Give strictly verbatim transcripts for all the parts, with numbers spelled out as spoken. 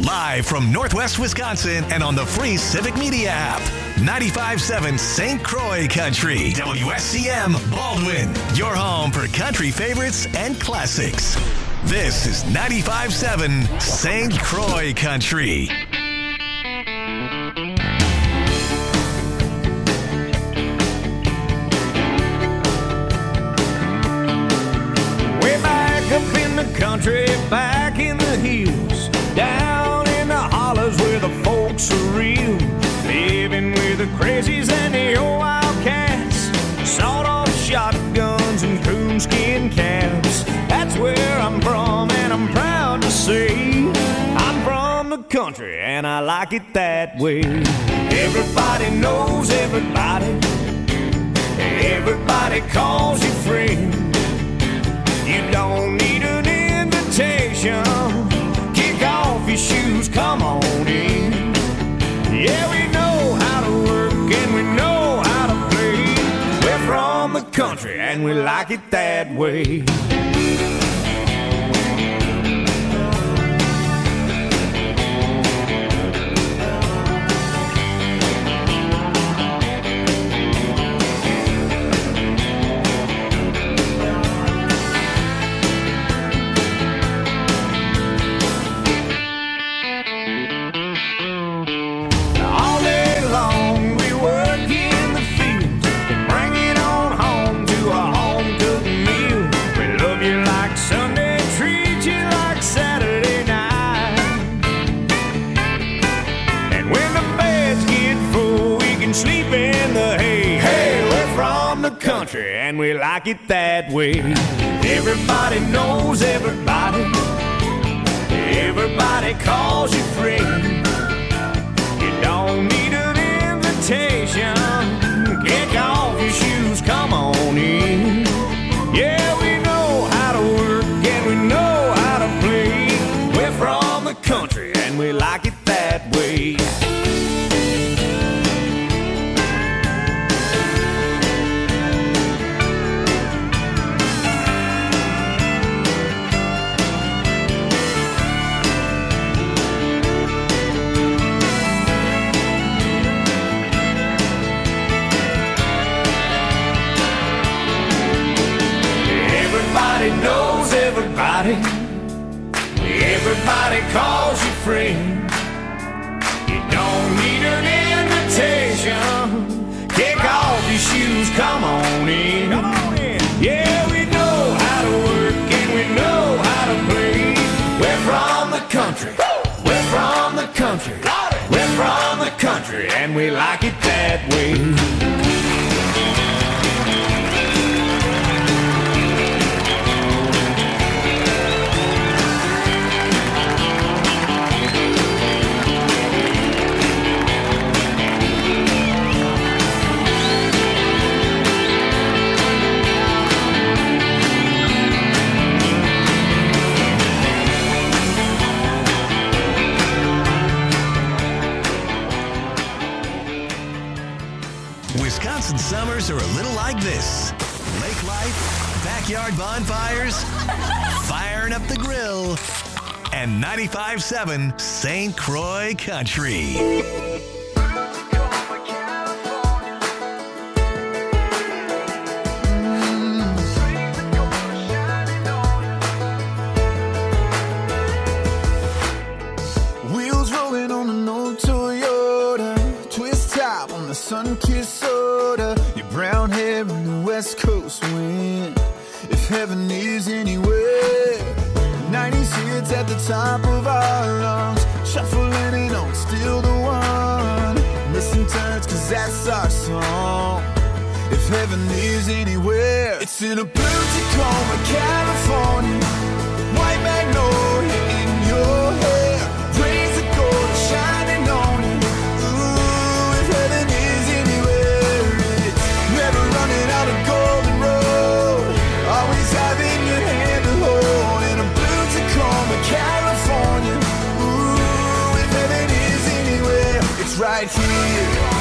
Live from Northwest Wisconsin and on the free Civic Media app. ninety-five point seven Saint Croix Country. W S C M Baldwin. Your home for country favorites and classics. This is ninety-five point seven Saint Croix Country. Way back up in the country, back in the hills, down in the hollers where the folks are real, living with the crazies and the old wildcats, sawed-off shotguns and coonskin caps. That's where I'm from, and I'm proud to say I'm from the country, and I like it that way. Everybody knows everybody, everybody calls you friend. You don't need an invitation. Kick off your shoes, come on in. Yeah, we know how to work and we know how to play. We're from the country and we like it that way. Country and we like it that way. Everybody knows everybody, everybody calls you friend. You don't need an invitation. Kick off your shoes, come on in. Yeah, we know how to work and we know how to play. We're from the country and we like it that way. Knows everybody, everybody calls you friend. You don't need an invitation. Kick off your shoes, come on in. Come on in. Yeah, we know how to work and we know how to play. We're from the country, we're from the country, we're from the country, and we like it that way. Wisconsin summers are a little like this. Lake life, backyard bonfires, firing up the grill, and ninety-five point seven Saint Croix Country. Wheels rolling on an old Toyota, twist top on the sun-kissed soda, your brown hair in the West Coast wind. If heaven is anywhere, nineties hits at the top of our lungs, shuffling and on still the one. Listen turns, cause that's our song. If heaven is anywhere, it's in a blue Tacoma, California, white magnolia in your hair, rays of gold shining on you. Ooh, if heaven is anywhere, it's never running out of golden road, always having your hand to hold. In a blue Tacoma, California, ooh, if heaven is anywhere, it's right here.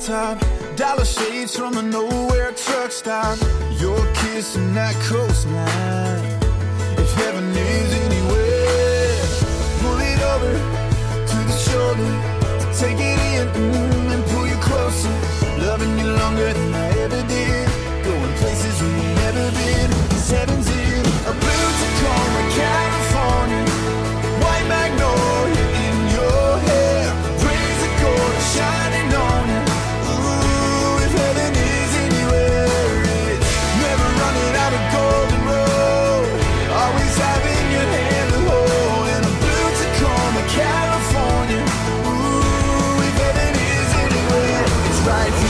top, dollar shades from a nowhere truck stop. Your kiss and that coastline. If heaven is anywhere, pull it over to the shoulder, take it in mm, and pull you closer. Loving you longer than I ever did, going places we've never been. Cause heaven's in a blue Tacoma, California, white magnolia in your hair, rays of gold are shining on you. Ooh, if heaven is anywhere, it's never running out of golden road, always having your hand to hold. In a blue Tacoma, California, ooh, if heaven is anywhere, it's right here.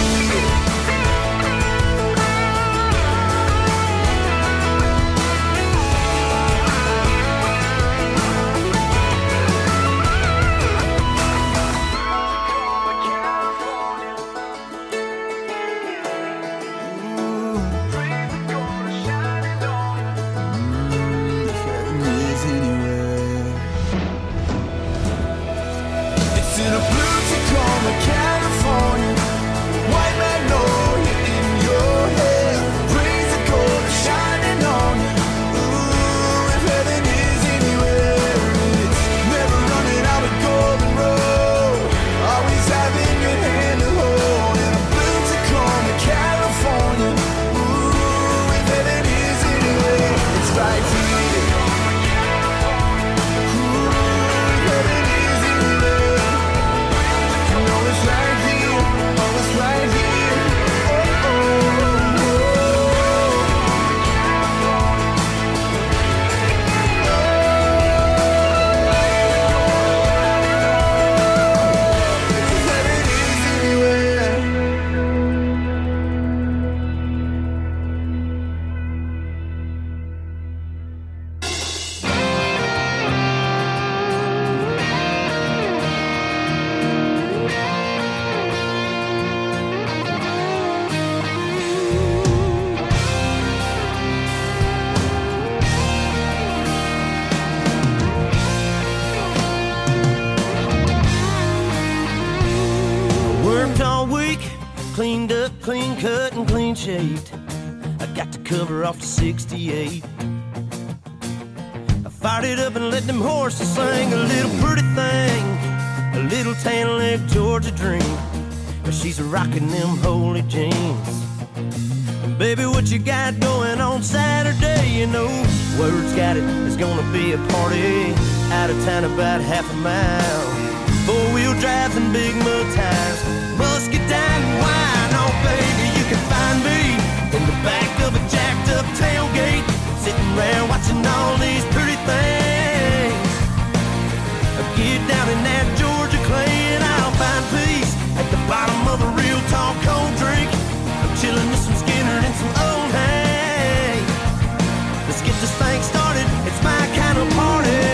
Cleaned up, clean cut, and clean shaved. I got the cover off the sixty-eight. I fired it up and let them horses sing a little pretty thing, a little tan leg Georgia dream. But she's rocking them holy jeans. And baby, what you got going on Saturday? You know, word's got it, it's gonna be a party out of town about half a mile. Four-wheel drives and big mud tires, muscadine and wine. Oh, baby, you can find me in the back of a jacked-up tailgate, sitting around watching all these pretty things. Get down in that Georgia clay and I'll find peace at the bottom of a real tall cold drink. I'm chilling with some Skinner and some old hay. Let's get this thing started, it's my kind of party.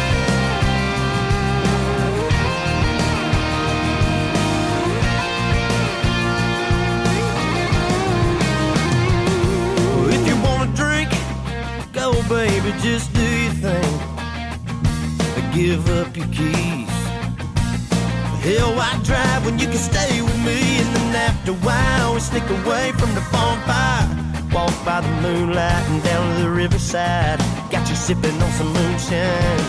Baby, just do your thing. Give up your keys. Hell, why drive when you can stay with me? And then after a while, we sneak away from the bonfire, walk by the moonlight and down to the riverside. Got you sipping on some moonshine.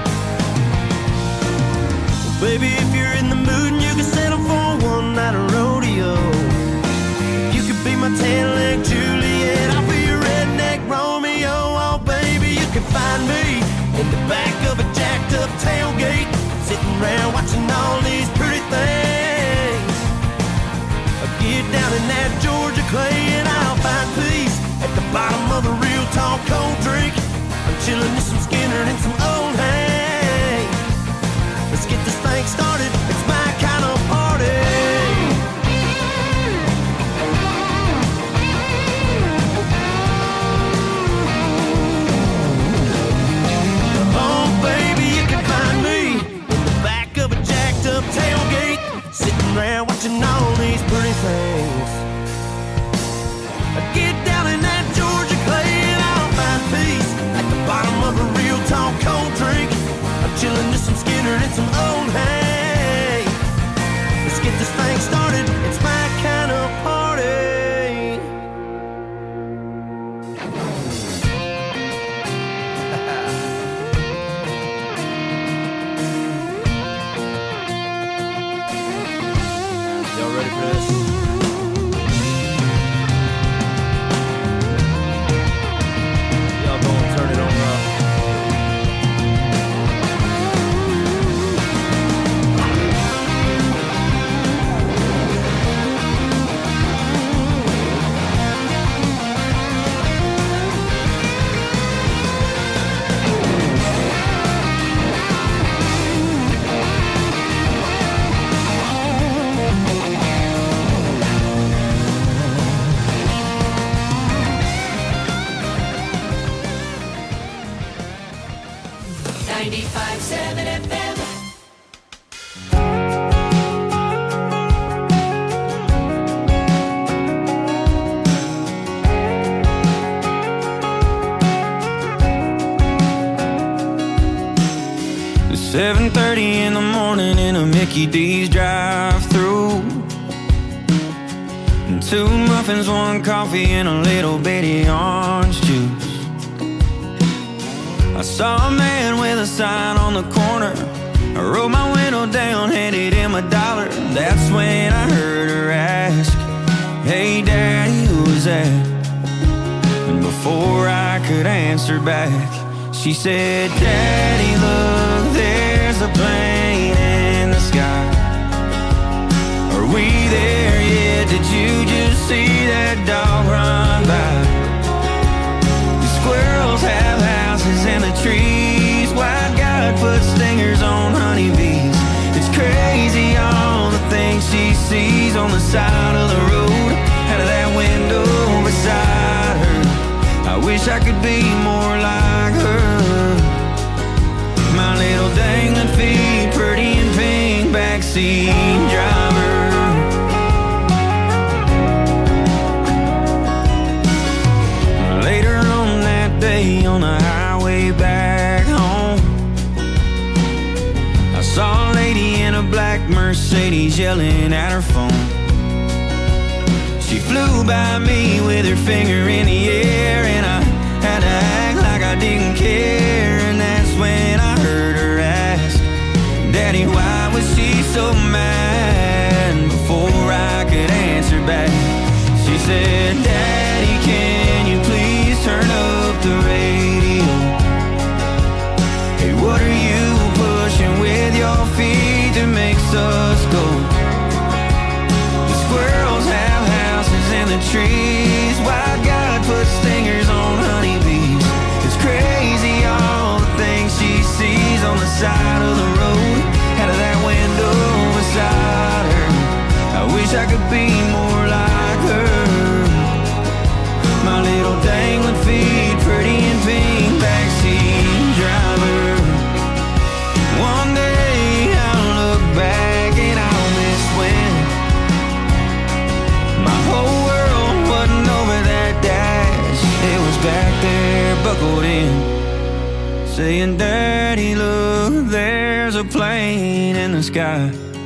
Well, baby, if you're in the mood and you can settle for one night of rodeo, you could be my tan-leg Juliet, I'll be your redneck Romeo. Oh, baby, you can find me in the back of a jacked-up tailgate, sitting around watching all these pretty things. I get down in that Georgia clay and I'll find peace at the bottom of a real tall cold drink. I'm chilling with some Skinner and some old hay. Let's get this thing started, it's my kind of party. Up tailgate, sitting there watching all these pretty things. I get down in that Georgia clay and I'll find peace at the bottom of a real tall cold drink. I'm chilling with some Skinner and some old hay. Let's get this thing started, it's my seven F M. seven thirty in the morning in a Mickey D's drive-thru. Two muffins, one coffee, and a little bitty orange juice. I saw a man with a sign on the corner. I rolled my window down, handed him a dollar. That's when I heard her ask, "Hey Daddy, who was that?" And before I could answer back, she said, "Daddy, look, there's a plane in the sky. Are we there yet? Did you just see that dog run by? The squirrels have houses in the trees. White God put stingers on honeybees. It's crazy all the things she sees on the side of the road, out of that window beside her. I wish I could be more like her. My little dangling feet, pretty and pink, backseat driver." Later on that day on the highway back home, I saw a lady in a black Mercedes yelling at her phone. She flew by me with her finger in the air, and I had to act like I didn't care. And that's when I heard her ask, "Daddy, why was she so mad?" And before I could answer back, she said, "Daddy, can you please turn up the radio? Hey, what are you pushing with your feet that makes us go? The squirrels have houses in the trees. White God put stingers on honeybees. It's crazy all the things she sees on the side of the road, out of that window beside her. I wish I could be more like her. My little dangling feet, pretty and pink, backseat driver. One day I'll look back and I'll miss when my whole world wasn't over that dash. It was back there, buckled in, saying, "Daddy, look, there's a plane in the sky.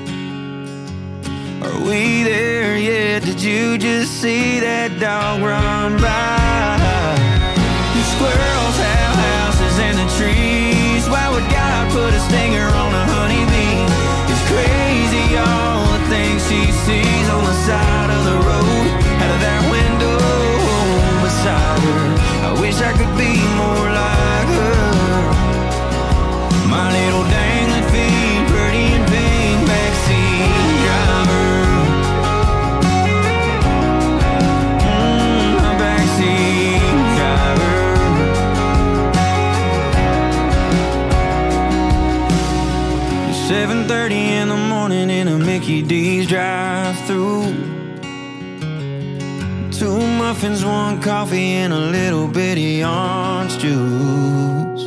Are we there yet? Did you just see that dog run by? The squirrels have houses in the trees. Why would God put a stinger on a honeybee? It's crazy all the things she sees on the side of the road, out of that window beside her. I wish I could be more like her. My little dangling feet, pretty and pink, backseat driver." Mm, my backseat driver. seven thirty in the morning in a Mickey D's drive-thru. Two muffins, one coffee, and a little bitty orange juice.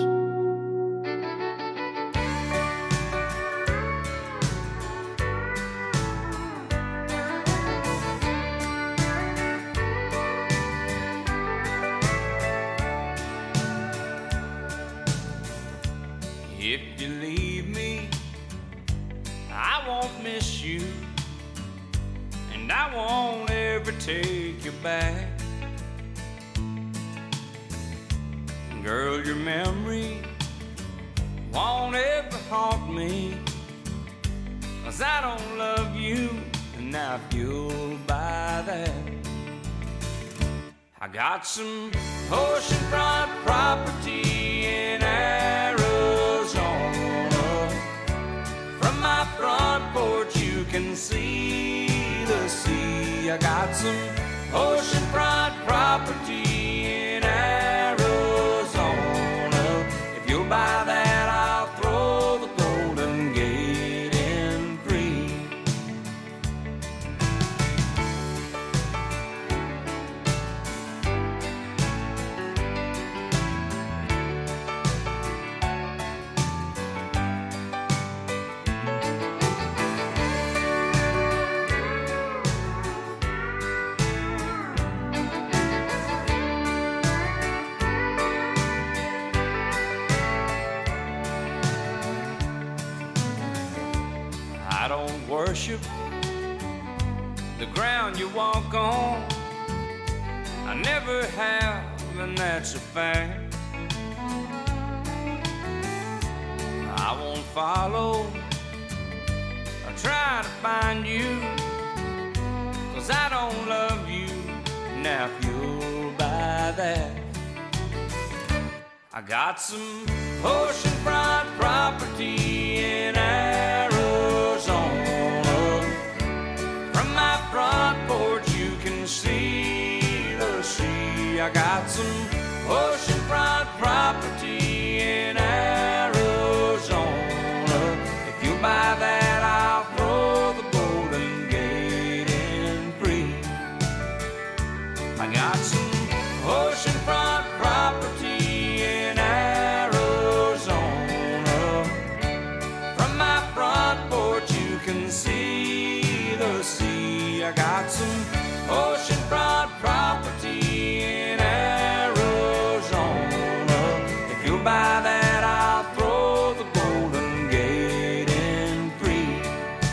If you leave me, I won't miss you, and I won't ever take you back. Girl, your memory won't ever haunt me, 'cause I don't love you, and now you'll buy that. I got some oceanfront property in Arizona. From my front porch you can see the sea. I got some oceanfront property in Arizona. If you'll buy that, I'll throw the Golden Gate in free. worship the ground you walk on. I never have, and that's a fact. I won't follow or try to find you, 'cause I don't love you. Now if you'll buy that, I got some oceanfront property in Arizona. From my front porch you can see the sea. I got some oceanfront property in Arizona. If you buy that, I'll throw the Golden Gate in free. I got some oceanfront property in Arizona. From my front porch you can see the sea. I got some oceanfront property in Arizona. If you'll buy that, I'll throw the Golden Gate in free.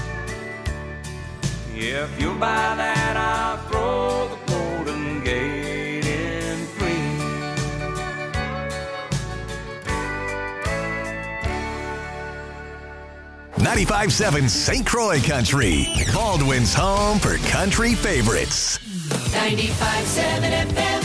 Yeah, if you'll buy that, I'll throw the Golden Gate in free. ninety-five seven Saint Croix Country, Baldwin's home for country favorites. ninety-five seven F M.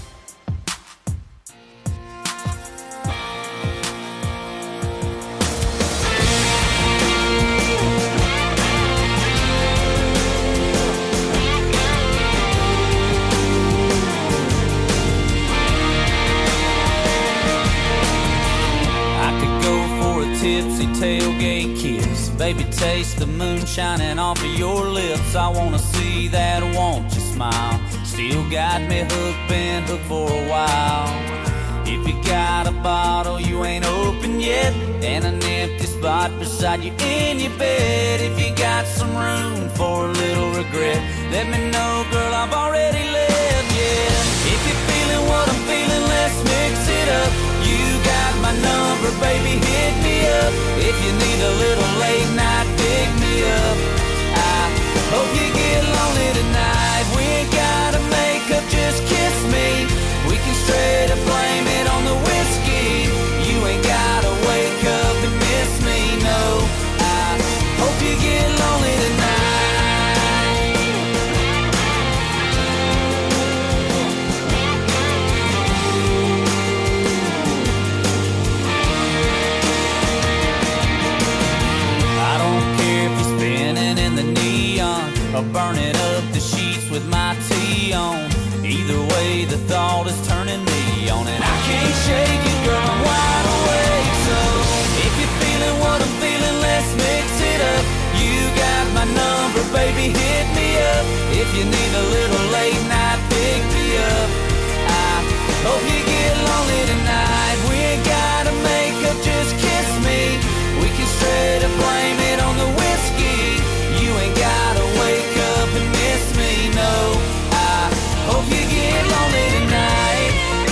Tipsy tailgate kiss, baby, taste the moon shining off of your lips. I wanna see that, won't you smile? Still got me hooked, been hooked for a while. If you got a bottle you ain't open yet, and an empty spot beside you in your bed, if you got some room for a little regret, let me know, girl, I've already left, yeah. If you're feeling what I'm feeling, let's mix it up. You got my number, baby, hit me up. If you need a little late night, pick me up. I hope you get lonely tonight. We ain't gotta make up, just kiss me. We can straight up blame it on the whiskey. You ain't gotta wake up and miss me, no. I hope you get lonely tonight. Or burning up the sheets with my tea on. Either way, the thought is turning me on, and I can't shake it, girl, I'm wide awake. So if you're feeling what I'm feeling, let's mix it up. You got my number, baby, hit me up. If you need a little late night, pick me up. I hope you get lonely tonight. We ain't gotta make up, just kiss me. We can straight up blame it on the whiskey. You ain't gotta wake up and miss me, no. I hope you get lonely tonight.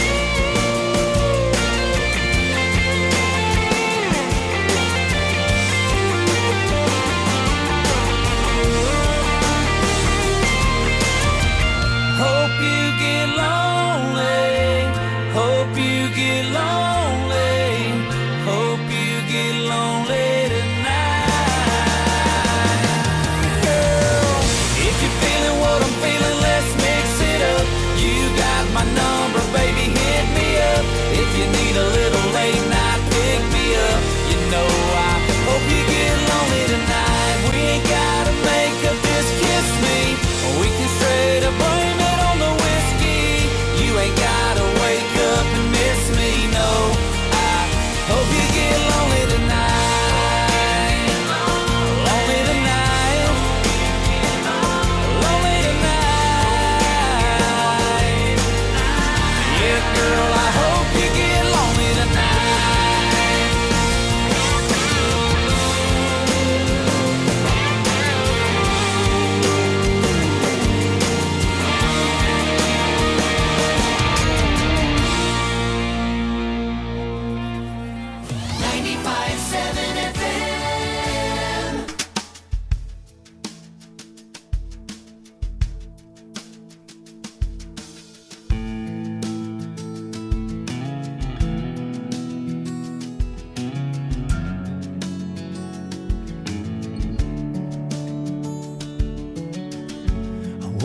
Hope you get lonely. Hope you get lonely. Hope you get lonely tonight. My number, baby, hit me up. If you need a little late night, pick me up. You know I hope you get lonely tonight. We ain't gotta make up, just kiss me. We can straight up blame it on the whiskey. You ain't gotta wake up and miss me, no. I hope you get lonely tonight.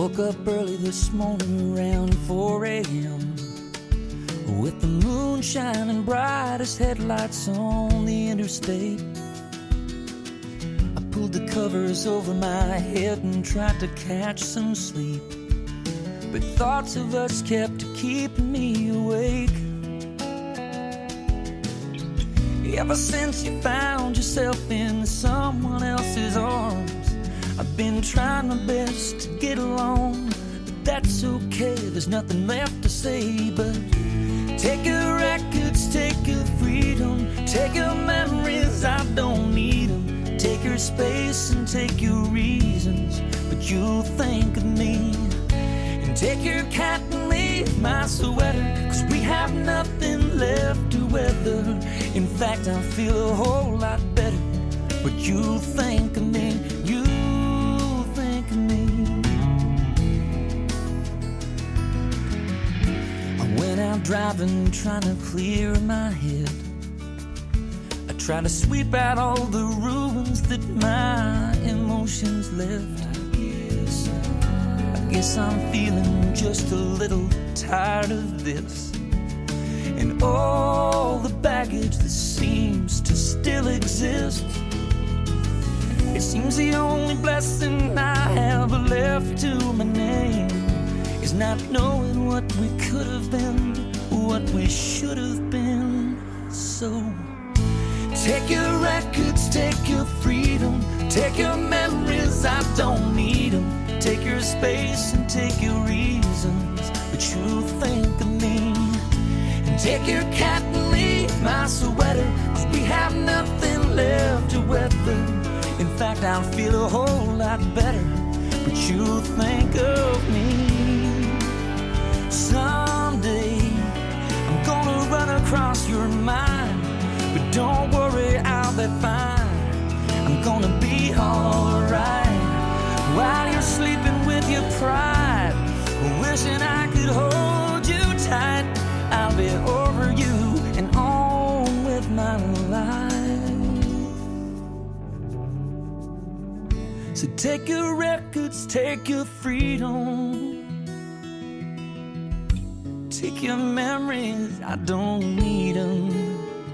woke up early this morning around four a.m. with the moon shining bright as headlights on the interstate. I pulled the covers over my head and tried to catch some sleep, but thoughts of us kept keeping me awake. Ever since you found yourself in someone else's arms, I've been trying my best to get along, but that's okay, there's nothing left to say but take your records, take your freedom, take your memories, I don't need them. Take your space and take your reasons, but you'll think of me. And take your cat and leave my sweater, cause we have nothing left to weather. In fact, I feel a whole lot better, but you'll think of me, you'll think of me. I went out driving, trying to clear my head. I tried to sweep out all the ruins that my emotions left. I guess I'm feeling just a little tired of this, and all the baggage that seems to still exist. It seems the only blessing I have left to my name is not knowing what we could have been, what we should have been. So take your records, take your freedom, take your memories, I don't need them. Take your space and take your reasons, but you'll think of me. And take your cat and leave my sweater, cause we have nothing left to weather. In fact, I'll feel a whole lot better, but you'll think of me. Someday I'm gonna run across your mind, but don't worry, I'll be fine. I'm gonna be alright while you're sleeping with your pride, wishing I could hold you tight. I'll be over you and on with my life. So take your records, take your freedom, take your memories, I don't need them.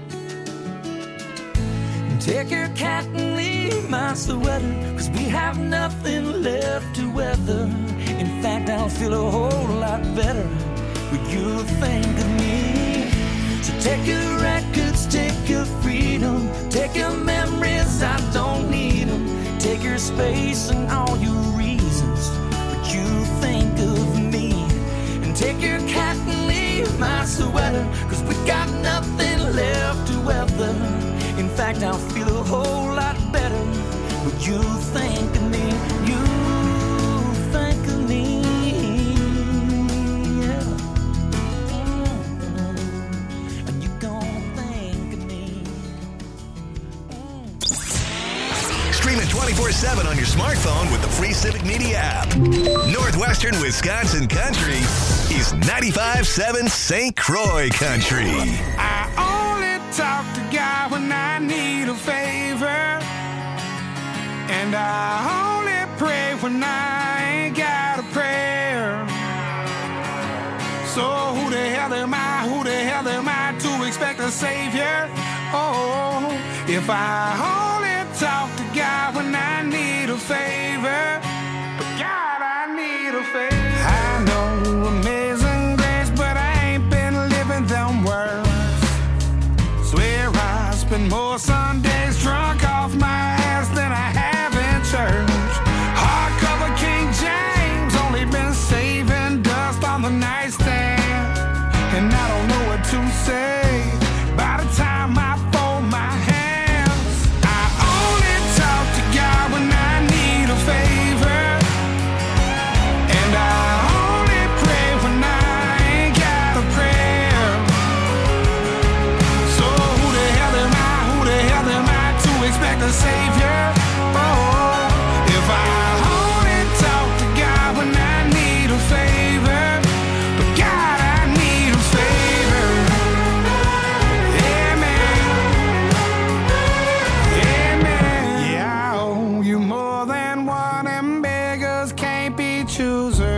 Take your cat and leave my sweater, cause we have nothing left to weather. In fact, I'll feel a whole lot better, but you'll think of me. So take your records, take your freedom, take your memories, I don't need them. Take your space and all your reasons, but you'll think of me. And take your cat and leave my sweater, cause we got nothing left to weather. In fact, I'll feel a whole lot better, but you think of me, you think of me, yeah. Mm-hmm. And you're gonna think of me. Mm. Stream it twenty-four seven on your smartphone with the free Civic Media app. Northwestern Wisconsin Country is ninety-five point seven Saint Croix Country. I only talk to God when I need a favor, and I only pray when I ain't got a prayer. So who the hell am I, who the hell am I to expect a savior? Oh, if I only talk to God when I need a favor, but God, I need a favor. I know amazing grace, but I ain't been living them words. Swear I spend more Sundays drunk off my ass than I have in church. Hardcover King James, only been saving dust on the nightstand, and I don't know what to say by the time I fold my hands. I only talk to God when I need a favor, and I only pray when I ain't got a prayer. So who the hell am I, who the hell am I to expect a savior? Oh, if I only talk to God when I need a favor, but God, I need a favor. Amen. Amen. Yeah, I owe you more than one, and beggars can't be choosers.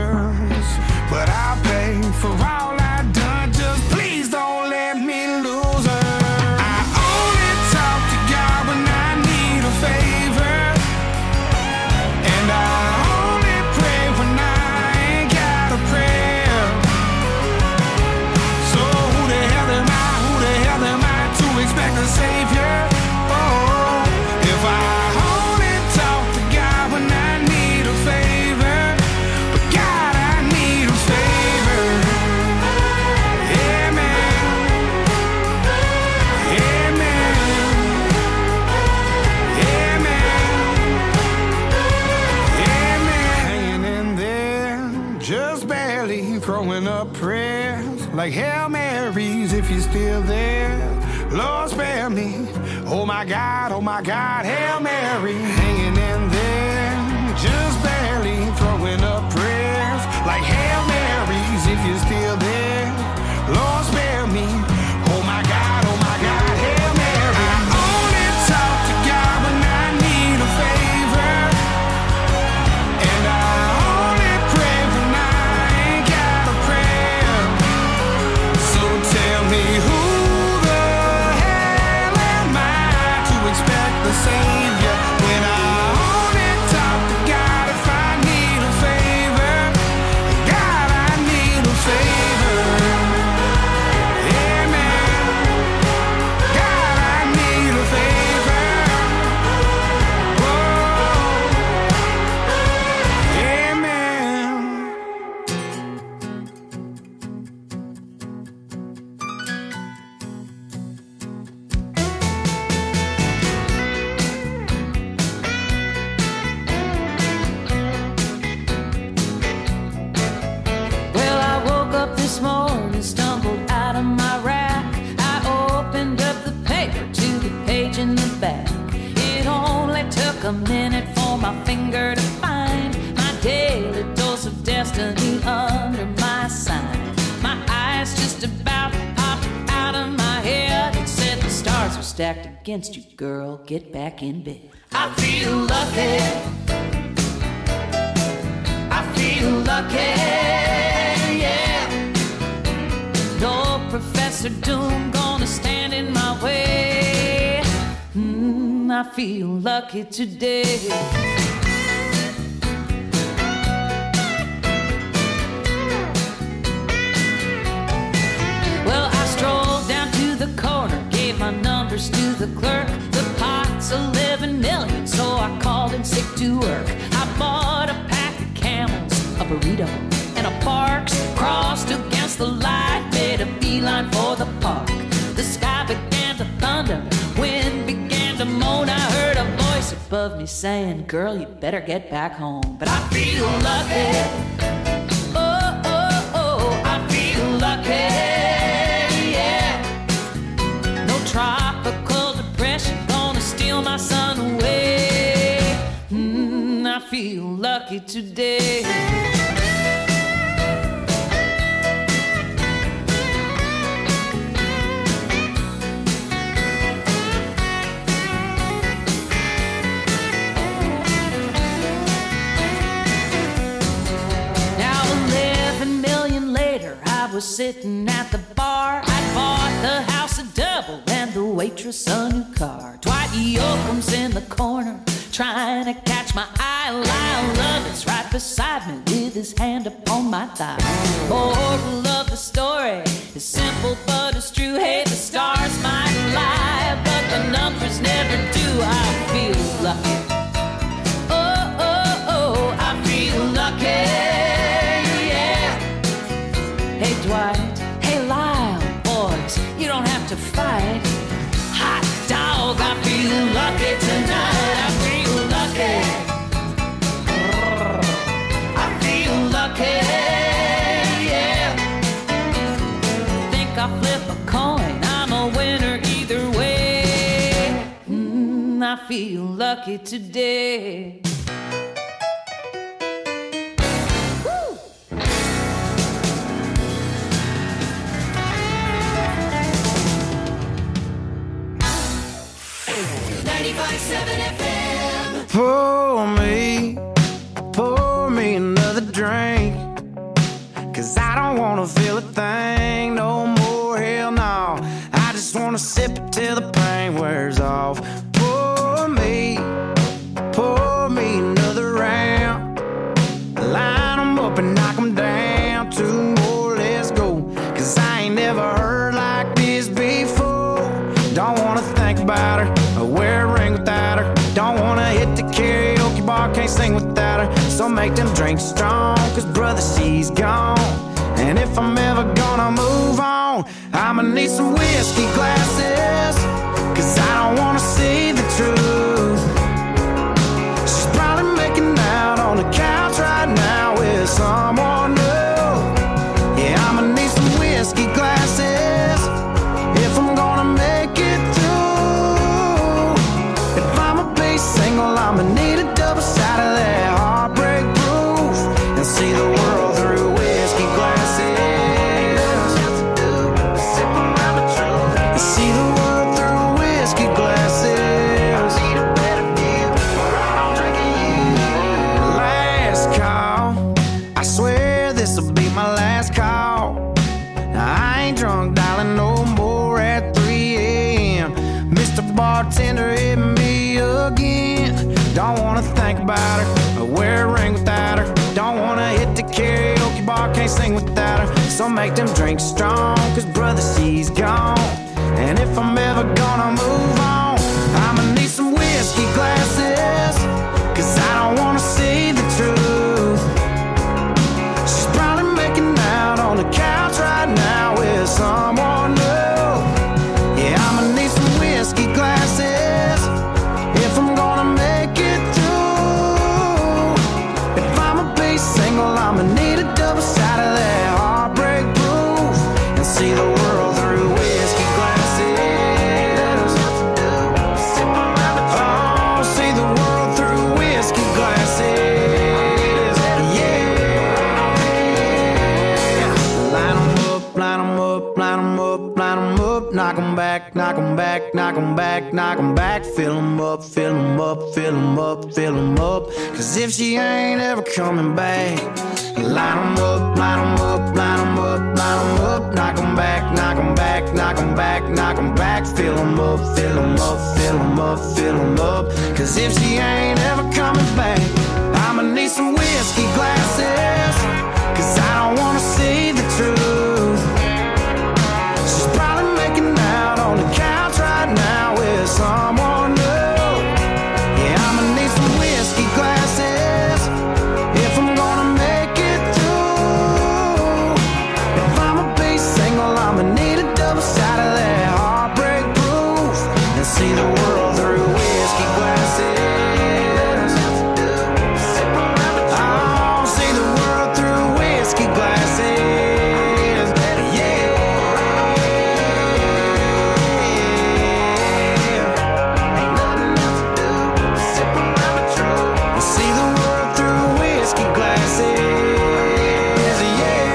up prayers like Hail Marys if you're still there. Lord, spare me. Oh my God, oh my God, Hail Mary, hanging in there, just barely throwing up prayers like Hail Marys if you're still there. Lord, spare me. Oh my God, oh my God, Hail Mary. I only talk to God when I need a favor, and I only pray when I ain't got a prayer. So tell me who the hell am I to expect the Savior when I only talk to God if I need a favor? God, I need a favor. A minute for my finger to find my daily dose of destiny under my sign. My eyes just about popped out of my head and said the stars are stacked against you, girl, get back in bed. I feel lucky, I feel lucky, yeah. No Professor Doom gonna stand in my way. Mm, I feel lucky today. Well, I strolled down to the corner, gave my numbers to the clerk. The pot's eleven million, so I called in sick to work. I bought a pack of Camels, a burrito, and a Parks. Crossed against the light, made a beeline for the park. The sky began to thunder, wind began to moan. I heard a voice above me saying, girl, you better get back home. But I feel lucky, oh, oh, oh, I feel lucky, yeah. No tropical depression gonna steal my sun away. Mm, I feel lucky today. I was sitting at the bar. I bought the house a double and the waitress a new car. Dwight Yoakam's in the corner trying to catch my eye. Lyle Lovett's right beside me with his hand upon my thigh. Moral of the story is simple but it's true. Hey, the stars might lie, but the numbers never do. I feel lucky. Oh, oh, oh, I feel lucky. Hey Dwight, hey Lyle, boys, you don't have to fight. Hot dog, I feel lucky tonight. I feel lucky. I feel lucky, yeah. Think I'll flip a coin, I'm a winner either way. Mm, I feel lucky today. ninety-five seven F M. Pour me, pour me another drink, 'cause I don't wanna feel a thing no more, hell no. I just wanna sip it till the pain wears off. Pour me, pour me another round. Line 'em up and knock 'em down. Two more, let's go, 'cause I ain't never heard like this before. Don't wanna think about her, wear a ring without her. Don't wanna hit the karaoke bar, can't sing without her. So make them drinks strong, 'cause brother, she's gone. And if I'm ever gonna move on, I'ma need some whiskey glasses, 'cause I don't wanna see the truth. She's probably making out on the couch right now with someone new. Yeah, I'm don't wanna think about her, or wear a ring without her. Don't wanna hit the karaoke bar, can't sing without her. So make them drinks strong, cause brother, she's gone. And if I'm ever gonna move on, I'ma need some whiskey glasses, cause I don't wanna see the truth. She's probably making out on the couch right now with someone new. Yeah, I'ma need some whiskey glasses if I'm gonna make it through. If I'ma be single, I'ma need a double shot of that heartbreak proof, and see the world through whiskey glasses. Oh, see the world through whiskey glasses. Yeah. Line 'em up, line 'em up, line 'em up, line 'em up. Knock 'em back, knock 'em back, knock 'em back, knock 'em back. Fill 'em up, fill 'em up, fill 'em up, fill 'em up. Cause if she ain't ever coming back, line 'em up, line 'em up, line 'em up, line 'em up. Knock 'em back, knock 'em back, knock 'em back, knock 'em back. Fill 'em up, fill 'em up, fill 'em up, fill em up. Cause if she ain't ever coming back, I'ma need some whiskey glasses, cause I don't wanna see the truth. She's probably making out on the couch right now with someone new. Yeah, I'ma need some whiskey glasses if I'm gonna make it through. If I'ma be single, I'ma need a double shot of that heartbreak proof, and see the world through whiskey glasses. Oh, see the world through whiskey glasses. Yeah. See the world through whiskey glasses. Yeah.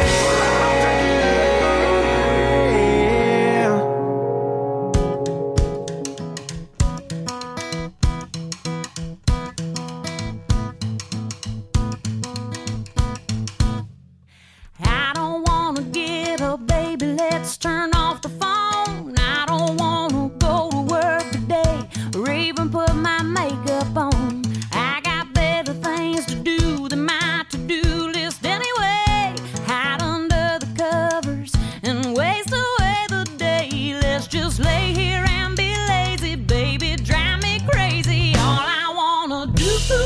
I don't wanna get up, baby, let's turn off the phone. I don't wanna go to work today, or even put my makeup on. I got better things to do than my to-do list anyway. Hide under the covers and waste away the day. Let's just lay here and be lazy, baby, drive me crazy. All I wanna do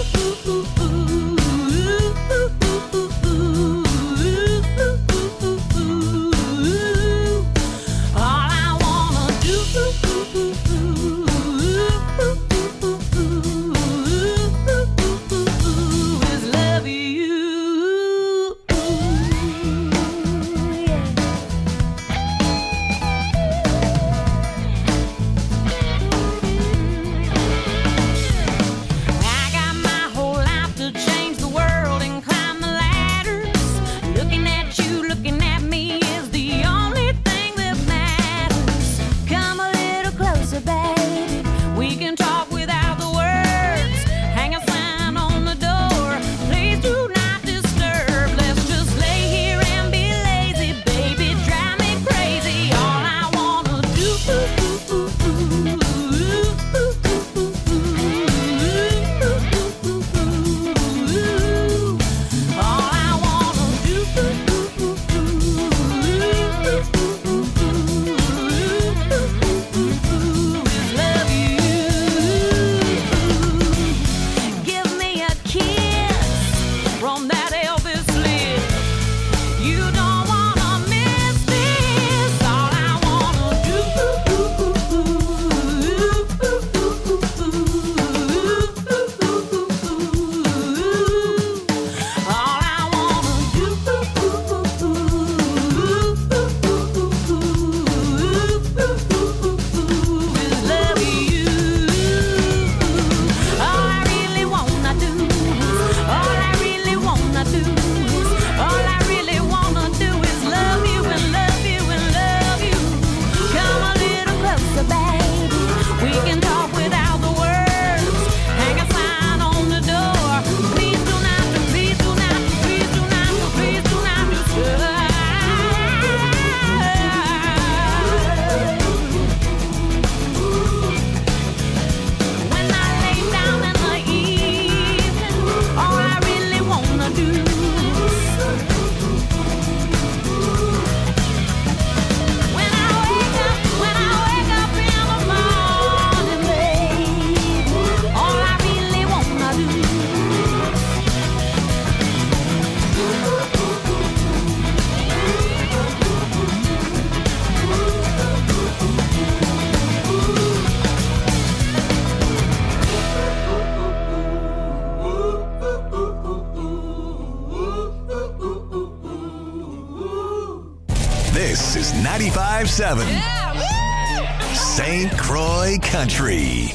all I wanna do is love you. I got my whole life to ninety-five seven Saint Croix Country.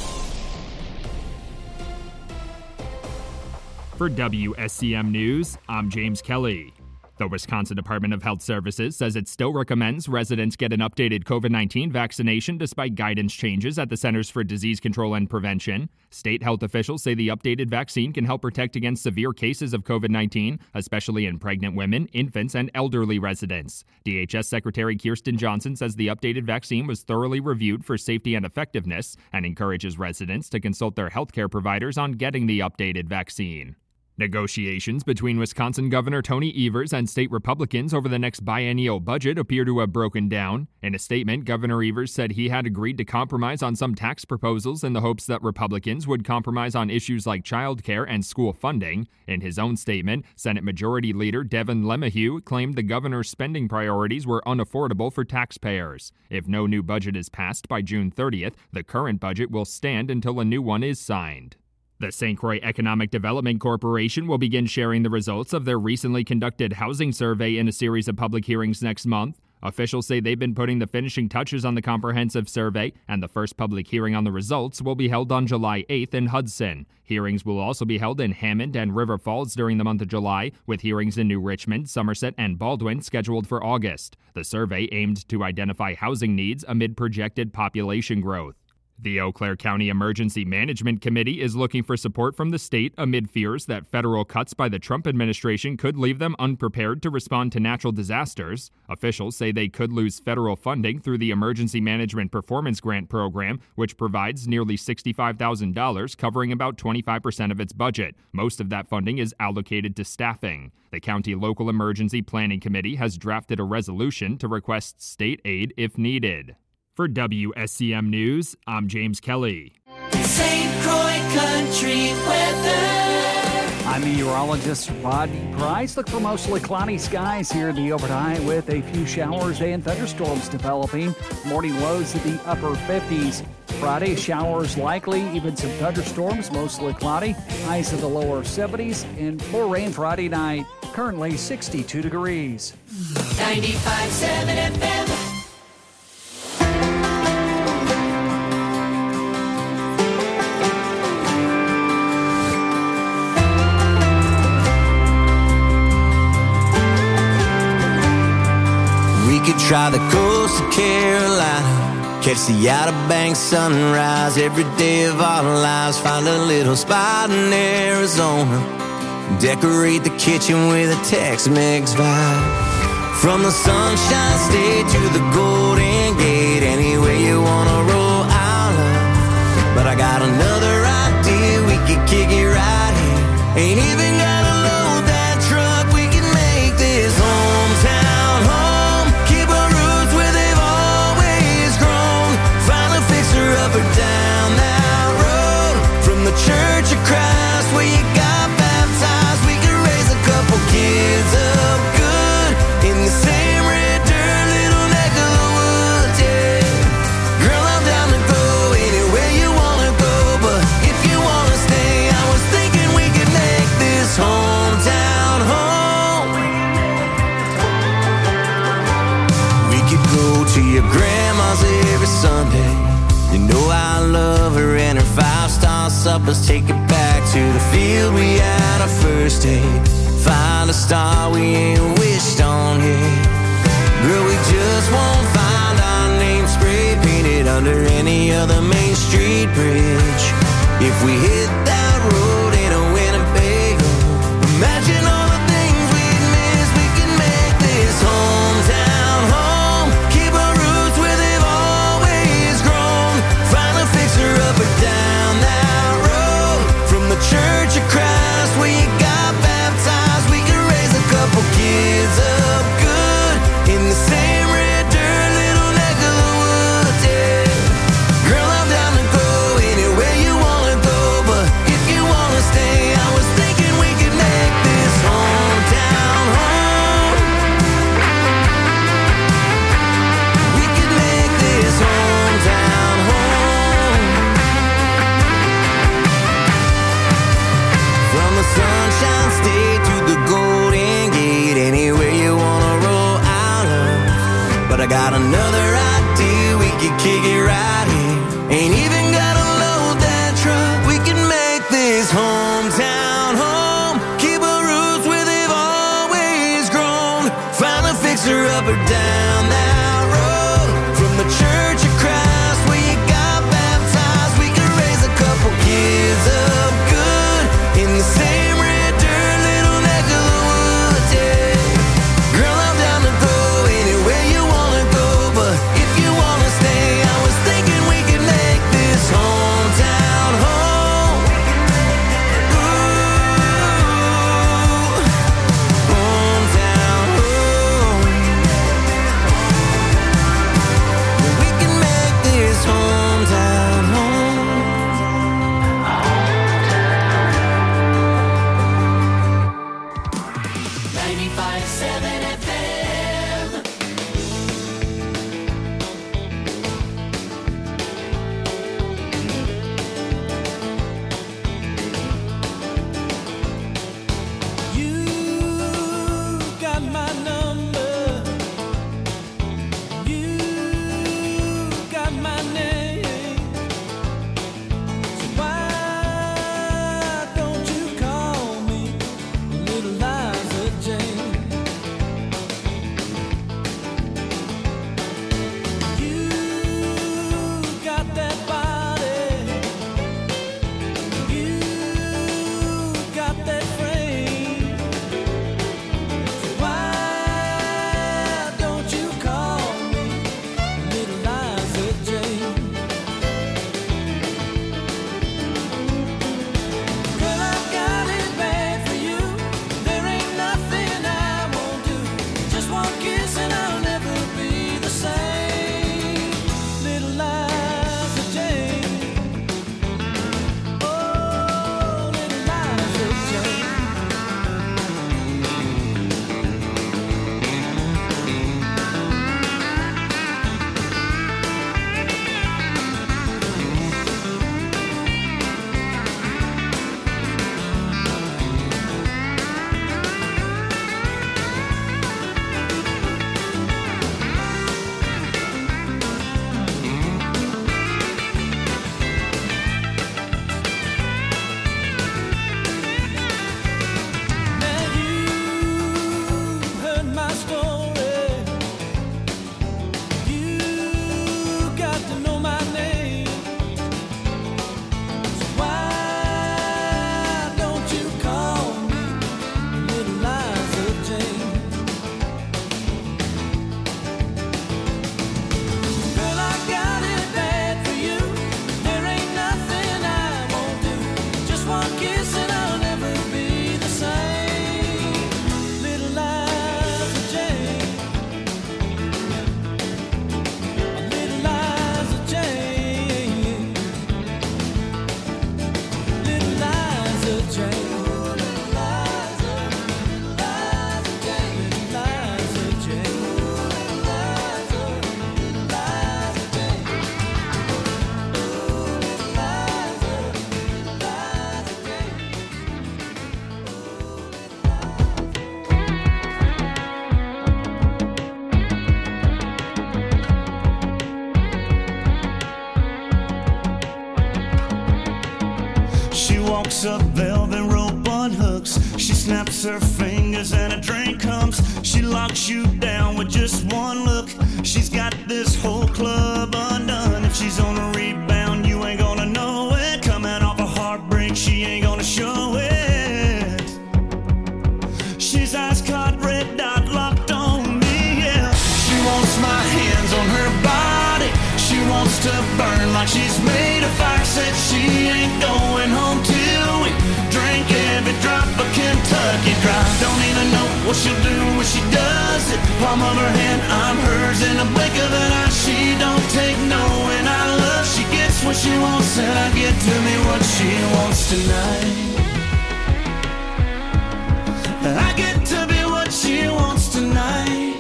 For W S C M News, I'm James Kelly. The Wisconsin Department of Health Services says it still recommends residents get an updated COVID nineteen vaccination despite guidance changes at the Centers for Disease Control and Prevention. State health officials say the updated vaccine can help protect against severe cases of COVID nineteen, especially in pregnant women, infants, and elderly residents. D H S Secretary Kirsten Johnson says the updated vaccine was thoroughly reviewed for safety and effectiveness and encourages residents to consult their healthcare providers on getting the updated vaccine. Negotiations between Wisconsin Governor Tony Evers and state Republicans over the next biennial budget appear to have broken down. In a statement, Governor Evers said he had agreed to compromise on some tax proposals in the hopes that Republicans would compromise on issues like child care and school funding. In his own statement, Senate Majority Leader Devin LeMahieu claimed the governor's spending priorities were unaffordable for taxpayers. If no new budget is passed by June thirtieth, the current budget will stand until a new one is signed. The Saint Croix Economic Development Corporation will begin sharing the results of their recently conducted housing survey in a series of public hearings next month. Officials say they've been putting the finishing touches on the comprehensive survey, and the first public hearing on the results will be held on July eighth in Hudson. Hearings will also be held in Hammond and River Falls during the month of July, with hearings in New Richmond, Somerset, and Baldwin scheduled for August. The survey aimed to identify housing needs amid projected population growth. The Eau Claire County Emergency Management Committee is looking for support from the state amid fears that federal cuts by the Trump administration could leave them unprepared to respond to natural disasters. Officials say they could lose federal funding through the Emergency Management Performance Grant Program, which provides nearly sixty-five thousand dollars, covering about twenty-five percent of its budget. Most of that funding is allocated to staffing. The County Local Emergency Planning Committee has drafted a resolution to request state aid if needed. For W S C M News, I'm James Kelly. Saint Croix Country weather. I'm meteorologist Rodney Price. Look for mostly cloudy skies here in the overnight with a few showers and thunderstorms developing. Morning lows in the upper fifties. Friday, showers likely, even some thunderstorms, mostly cloudy. Highs in the lower seventies and more rain Friday night. Currently sixty-two degrees. ninety-five point seven F M. Could try the coast of Carolina, catch the Outer Banks sunrise every day of our lives. Find a little spot in Arizona, decorate the kitchen with a Tex-Mex vibe. From the Sunshine State to the Golden Gate, anywhere you wanna roll, I'll love. But I got another idea, we could kick it right here. Ain't even gotta load that truck, we can make this hometown home. Up or down that road, from the Church of Christ where you got baptized, we could raise a couple kids up good in the same red dirt little neck of the woods, yeah. Girl, I'm down to go anywhere you wanna go, but if you wanna stay, I was thinking we could make this hometown home. We could go to your grandma's every Sunday. You know I love her and her five-star suppers. Take it back to the field we had our first date. Find a star we ain't wished on yet. Girl, we just won't find our name spray painted under any other Main Street bridge. If we hit that road in a Winnebago, imagine all the things we'd miss. We can make this hometown home. Keep our roots where they've always grown. Find a fixer up or down that road, from the Church of Christ where you got baptized. We can raise a couple kids up good in the same red dirt little neck of the woods, yeah. Girl, I'm down to go anywhere you wanna go, but if you wanna could kick it right here. Ain't even gotta load that truck. We can make this hometown home. Keep our roots where they've always grown. Find a fixer up or down that road. From the Church of Christ where you got baptized, we can raise a couple kids up good in the same red dirt little neck of the woods, yeah. Girl, I'm down to go anywhere you wanna go, but if you wanna stay, I was thinking we could make this hometown home. Ooh, hometown home. We can make this hometown home. ninety-five seven F M. You got my number. You got my name. So why don't you call me Little Liza Jane? You got that body. You got that frame. So why don't you call me Little Liza Jane? Girl, I got it bad for you. There ain't nothing I won't do. Just one kiss and I'll never be the same. Little Liza Jane. Oh, Little Liza Jane. Now you heard my story. You got to know my name. So why don't you call me Little Liza Jane? Girl, I got it bad for you. There ain't nothing I won't do. Just one kiss and I'll never be the same. Little Liza Jane. Little Liza Jane. Little Liza Jane. Little Liza, Liza Jane. Liza Jane. Liza, Liza Jane. She walks up velvet rope on hooks. She snaps her fingers and a drink comes. She locks you down with just one look. She's got this whole club undone. If she's on a rebound, you ain't gonna know it. Coming off a heartbreak, she ain't gonna show it. She's ice cold, red dot locked on me, yeah. She wants my hands on her body. She wants to burn like she's made of fire. Said she ain't going home till we drink every drop of Kentucky Dry. Don't even know what she'll do when she does it. Palm of her hand, I'm hers in a blink of an eye. She don't take no, and I love. She gets what she wants, and I get to me what she wants tonight. I get to be what she wants tonight.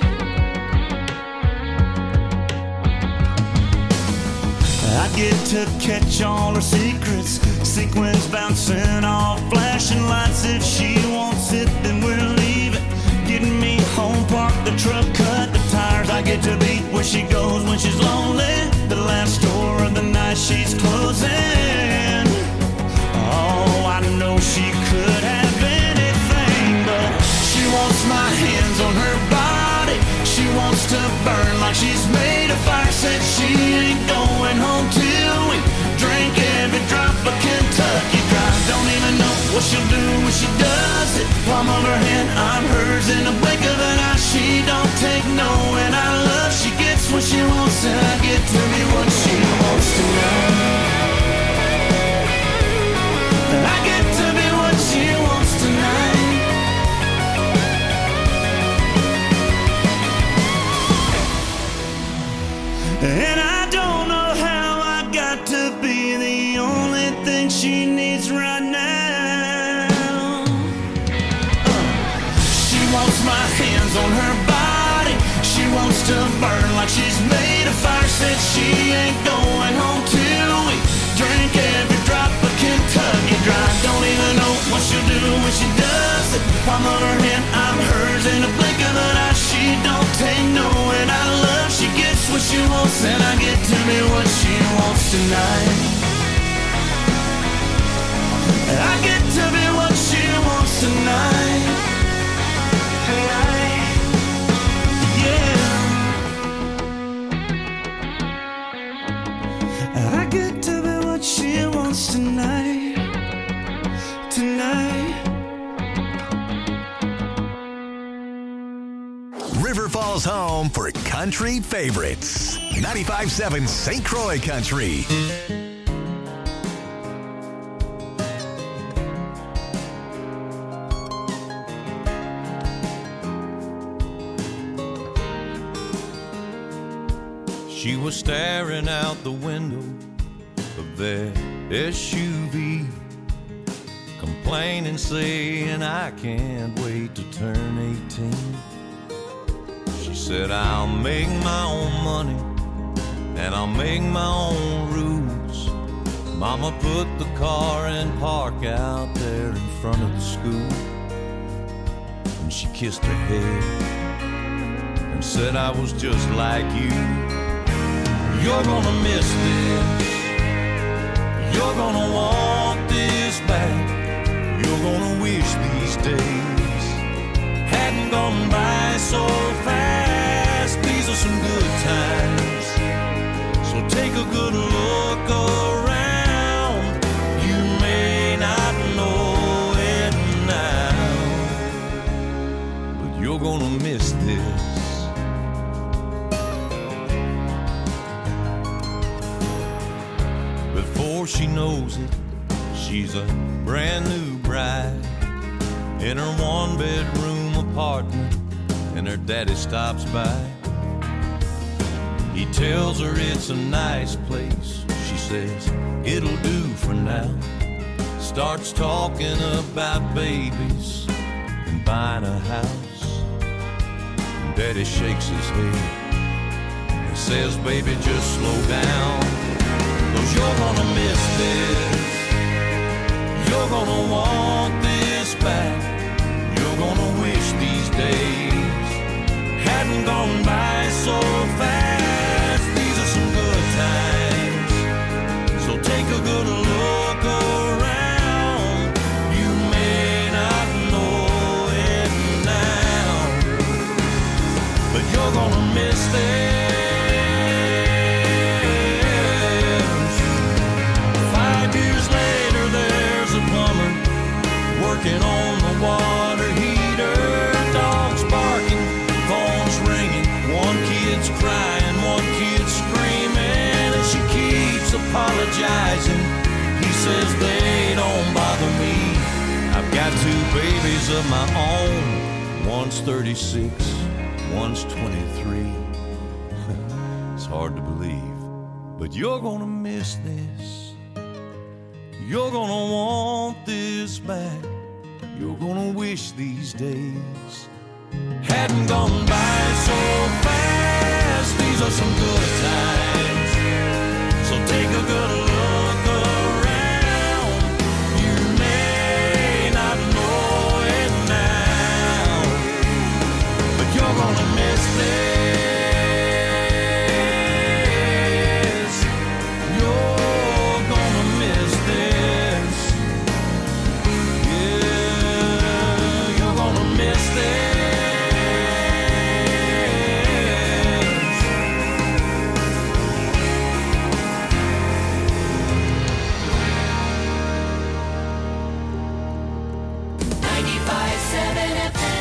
I get to catch all her secrets. Sequins bouncing off flashing lights. If she wants it, then we'll leave it. Getting me home, park the truck, cut the tires. I get to beat where she goes when she's lonely. The last store of the night she's closing. Oh, I know she could have anything, but she wants my hands on her body. She wants to burn like she's made of fire. Said she ain't going home till we drink every drop of Kentucky Dry. Don't even know what she'll do when she does it. Palm of her hand, I'm hers in the blink of an eye. She don't take no, and I love she gets what she wants, and I get to be what she wants tonight. I get to be what she wants tonight. And I don't know how I got to be the only thing she needs right now. uh, She wants my hands on her body. She wants to burn like she's made of fire. Said she ain't going home till we drink every drop of Kentucky Dry. Don't even know what she'll do when she does it. Palm of her hand, I'm hers in a blink of an eye. She don't take no, and I love she gets what she wants, and I get to be what she wants tonight. I get to be what she wants tonight. Tonight, yeah. I get to be what she wants tonight. Tonight. River Falls home for country favorites. ninety-five point seven Saint Croix Country. She was staring out the window of their S U V, complaining, saying, I can't wait to turn eighteen. She said, I'll make my own money and I'll make my own rules. Mama put the car in park out there in front of the school, and she kissed her head and said, I was just like you. You're gonna miss this. You're gonna want this back. You're gonna wish these days hadn't gone by so fast. These are some good times, so take a good look around. You may not know it now, but you're gonna miss this. Before she knows it, she's a brand new bride in her one-bedroom apartment, and her daddy stops by. He tells her it's a nice place. She says, it'll do for now. Starts talking about babies and buying a house. And daddy shakes his head and says, baby, just slow down, 'cause you're gonna miss this. You're gonna want this back. You're gonna wish these days hadn't gone by so fast. These are some good times, so take a good look around. You may not know it now, but you're gonna miss this. Working on the water heater, dogs barking, phones ringing, one kid's crying, one kid's screaming, and she keeps apologizing. He says they don't bother me. I've got two babies of my own. One's thirty-six, one's twenty-three. It's hard to believe, but you're gonna miss this. You're gonna want this back. You're gonna wish these days hadn't gone by so fast. These are some good times, so take a good look around. You may not know it now, but you're gonna miss this. seven F M.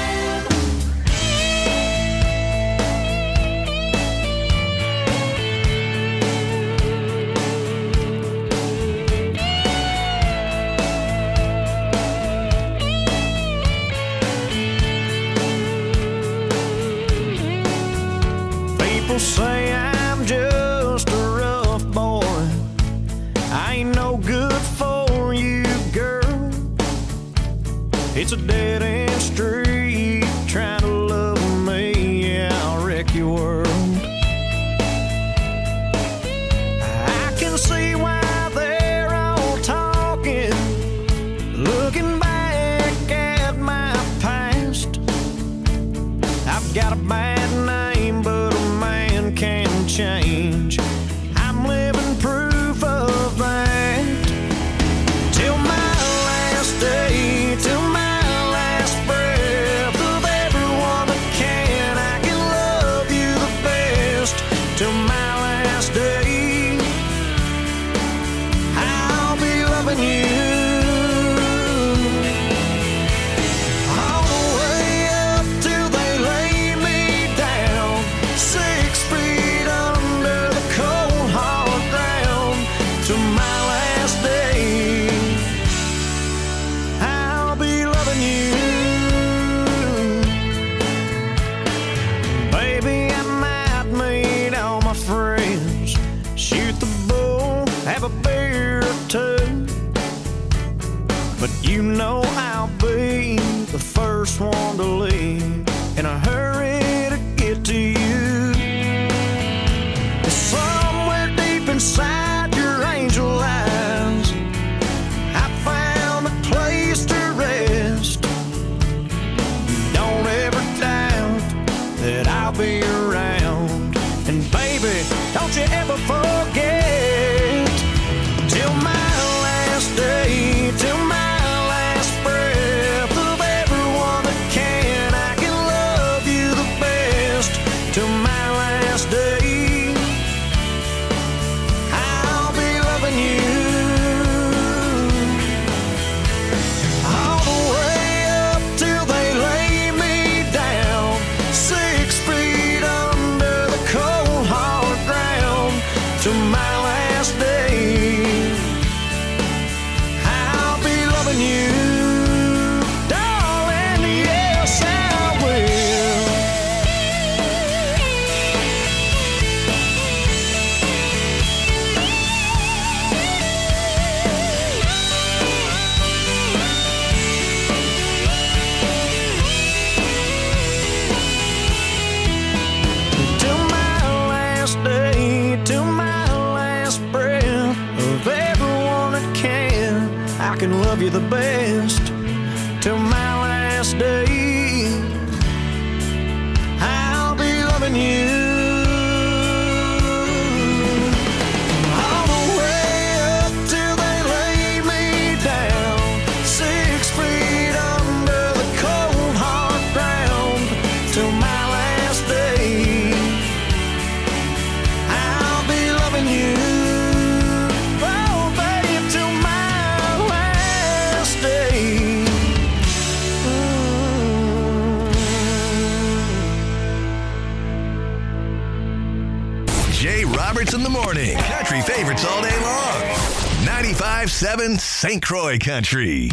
People say I'm just a rough boy. I ain't no good for you, girl. It's a dead-end street trying to love me. Yeah, I'll wreck your world. I can see why they're all talking, looking back at my past. I've got a bad name, but a man can change. I'm living proof of that. Till my last day, till my last breath, of everyone that can, I can love you the best. Till my last day, I'll be loving you. All the way up till they lay me down, six feet under the cold hard ground. Till my last day, I'll be loving you. Baby, I might meet all my friends, shoot the bull, have a beer or two, but you know I'll be the first one to leave in a hurry to get to you. Somewhere deep inside your angel eyes, I found a place to rest. Don't ever doubt that I'll be around. And baby, don't you ever forget, till my last day, till my last breath, of everyone that can, I can love you the best. Till my last day, I'll be loving you. All the way up till they lay me down, six feet under the cold hard ground. Till my last day, I'll be loving you, darling. Yes, I will. Till my last day, till my last breath, of everyone that can, I can love you the best. Till my last day, I'll be loving you. All the way up till they lay me down, six feet under the cold hard ground. Till my last day, I'll be loving you. Oh, babe, till my last day. Jay Roberts in the morning. Country favorites all day long. ninety-five seven Saint Croix Country.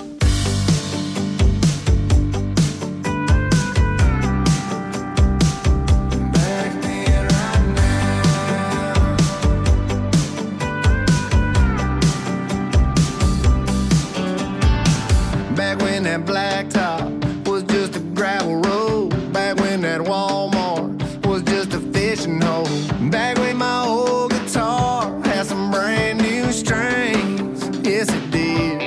Back when that blacktop was just a gravel road. Back when that Walmart was just a fishing hole. Back when my old guitar had some brand new strings. Yes, it did.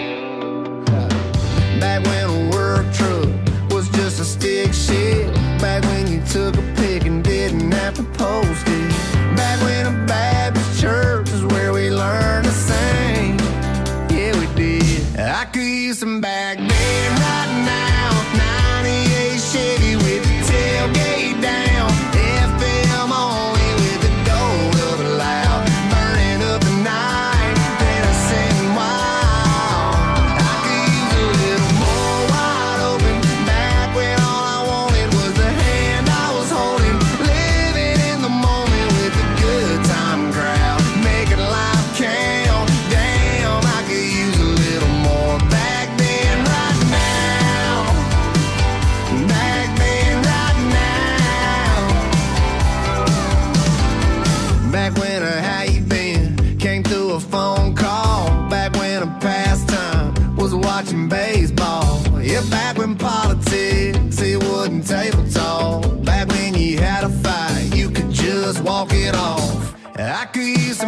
Back when a work truck was just a stick shift. Back when you took a pick and didn't have to post it. Back when a Baptist church is where we learned to sing. Yeah, we did. I could use some back then right now. ninety-eight Chevy with the tailgate down. F M only with the door up loud. Burning up the night, then I sing wild. I could use a little more wide open watching baseball. Yeah, back when politics, it wasn't table talk. Back when you had a fight, you could just walk it off. I could use